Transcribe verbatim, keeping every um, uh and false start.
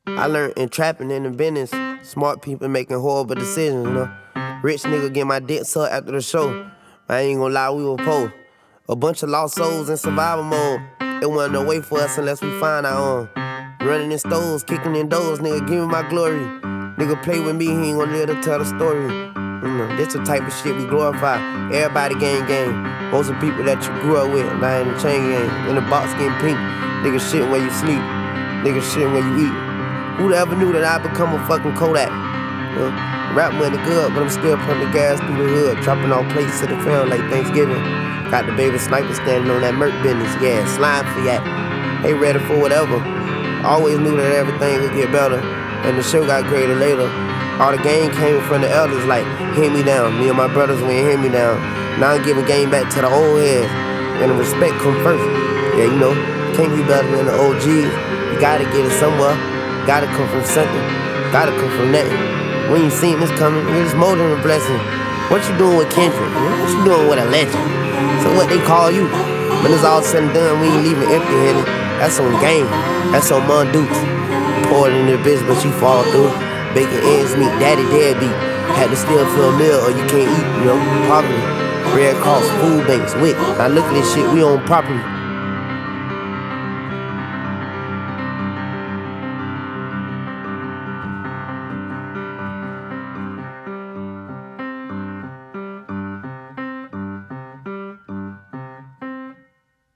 I learned in trapping in the business, smart people making horrible decisions, you know. Rich nigga get my dick sucked after the show. I ain't gonna lie, we were poor. A bunch of lost souls in survival mode. It wasn't no way for us unless we find our own. Running in stores, kicking in doors, nigga, give me my glory. Nigga play with me, he ain't gonna live to tell the story. You know, this the type of shit we glorify. Everybody gang gang. Most of the people that you grew up with, lying in the chain gang. In the box getting pink. Nigga shitting where you sleep. Nigga shitting where you eat. Who'd ever knew that I'd become a fucking Kodak? You know, rap money good, but I'm still pumping gas through the hood. Dropping off plates to the film like Thanksgiving. Got the baby sniper standing on that Merc business. Yeah, slime for that. They ready for whatever. Always knew that everything would get better. And the show got greater later. All the game came from the elders like, hand me down. Me and my brothers went hand me down. Now I'm giving game back to the old heads. And the respect come first. Yeah, you know, can't be better than the O Gs. You gotta get it somewhere. Gotta come from something. Gotta come from nothing. We ain't seen this coming. It's more than a blessing. What you doing with Kendrick? What you doing with a legend? So what they call you? When it's all said and done, we ain't leaving empty-headed. That's on game. That's on Mon Dukes. Pour it in the bitch, but you fall through. Bacon ends meet, daddy deadbeat. Had to steal for a meal or you can't eat, you know, poverty. Red Cross, food banks, W I C. Now look at this shit, we own property.